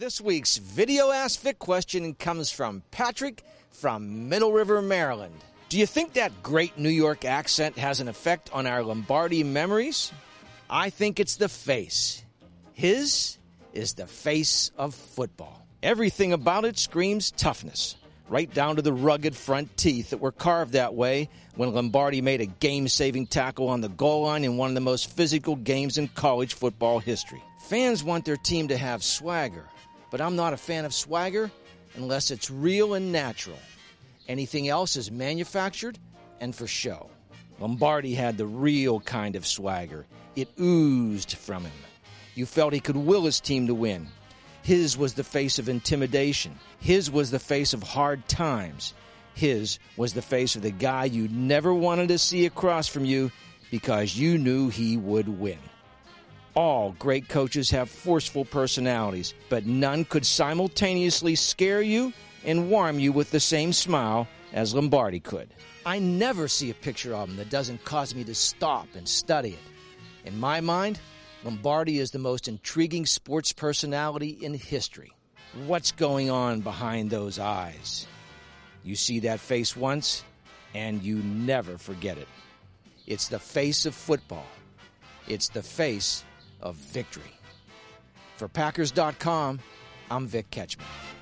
This week's Video Ask Vic question comes from Patrick from Middle River, Maryland. Do you think that great New York accent has an effect on our Lombardi memories? I think it's the face. His is the face of football. Everything about it screams toughness, right down to the rugged front teeth that were carved that way when Lombardi made a game-saving tackle on the goal line in one of the most physical games in college football history. Fans want their team to have swagger, but I'm not a fan of swagger unless it's real and natural. Anything else is manufactured and for show. Lombardi had the real kind of swagger. It oozed from him. You felt he could will his team to win. His was the face of intimidation. His was the face of hard times. His was the face of the guy you never wanted to see across from you because you knew he would win. All great coaches have forceful personalities, but none could simultaneously scare you and warm you with the same smile as Lombardi could. I never see a picture of him that doesn't cause me to stop and study it. In my mind, Lombardi is the most intriguing sports personality in history. What's going on behind those eyes? You see that face once, and you never forget it. It's the face of football. It's the face of victory. For Packers.com, I'm Vic Ketchman.